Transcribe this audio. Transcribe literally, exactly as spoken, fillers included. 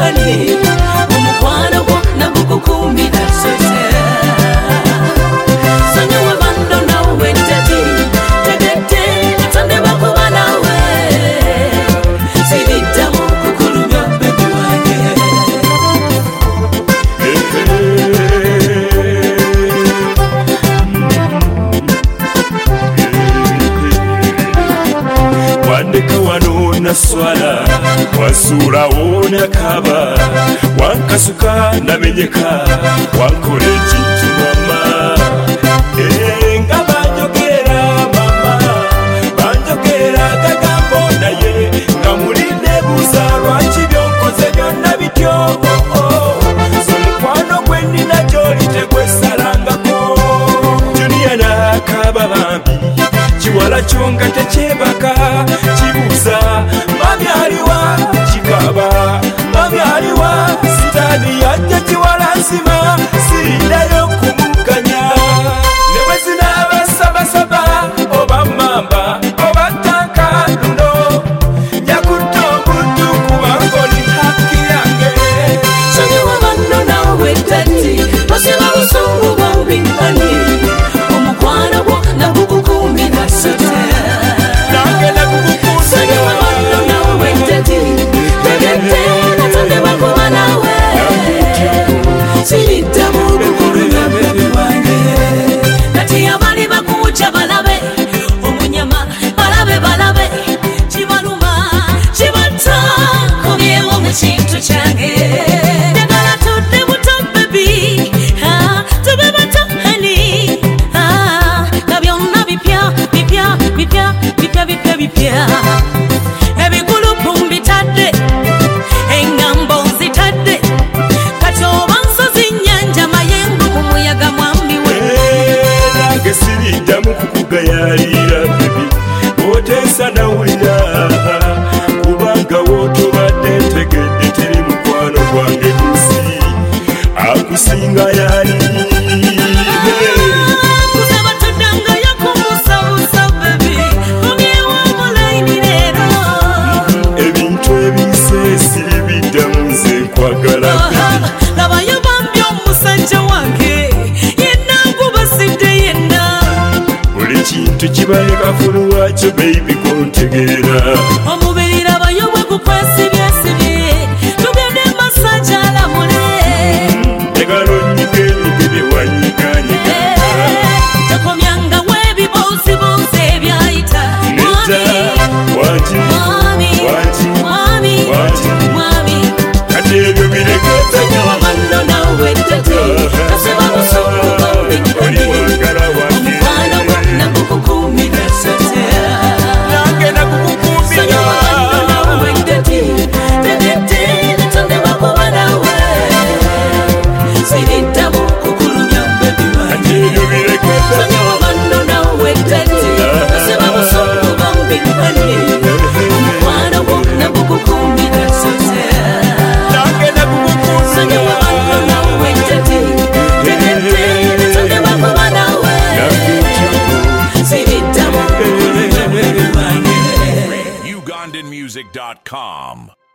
bimani omukwano gwo nagukukumira sose sonyiwa bando nawe ntati tegedde natonde bakuba nawe siriddamu kukulumya bebi wange wandeka wano naswala wasulawo nakaba wankasuka namenyeka wankole ekintu mama nga banjogera mama banjogera gagambo naye nga mulinde buza lwaki byonkoze byonna bityo somukwano gwe nnina gyoli tegwesalangako juniya nakaba bambi kiwala kyo nga tekyebaka kibuuza mami aliwa kikaba mami aliwa sitaani yajja kiwala nsima sirindayo kumuganya ne bwe zinaaba sabasaba oba mamba oba tanka luno njakutta obuddu kubanga oli hakki yange sonyiwa banno nawe tati basiba busungu bobinkani omukwano gwo nagukukumira sote nange nagukukumira sonyiwa banno nawe tati tegedde natonde bakuba nawe siriddamu kukulumya bebi wange kati abali bakuwuca balabe omunyama balabe balabe kibaluma kibata komyewo mu kintu kyange njagala tudde buto bebi tube bato hani nga byonna bipya bipya bipya bipya bipya bipya ebigulupu mbitadde engambo nzitadde kati oba nsozi nnyanja mayengo mu muyaga mwambi we nange siriddamu kukugayaalira bebi oteesa nawulira kubanga wootobadde ntegedde teri mukwano gwange gusi akusinga yali kusaba tuddangayo kumusabusa bebi omyewo omulaini leero ebintu ebise siribiddamu nze nkwagala labayo bambi omusajja wange yenna nkubasidde yenna buli kintu kibaleka fuluwakyo beibi kontegeera omubiri labayo bwe gukwesibyesibye tugende masajja alamule njagala onnyiga enyige bye wanyiganyika tokomyanga weebibuuzibuuzi ebyayita nedda wati mwami wati mwami wati mwami kati ebyo birekete sonyiwa banno nawe tete kasiba busungu bobinkani mwagala wange omukwano gwo nagukukumira sote nange nakukukumira sonyiwa banno nawe tete tegedde natonde bakuba nawe siriddamu kukulumya bebi kati wange ebyo birekete sonyiwa banno nawe tete kasiba busungu bobinkani omukwano gwo nagukukumira sote nange nakukukumira sonyiwa banno nawe tete tegedde natonde bakuba nawe siriddamu kukulumya bebi wange Ugandan music dot com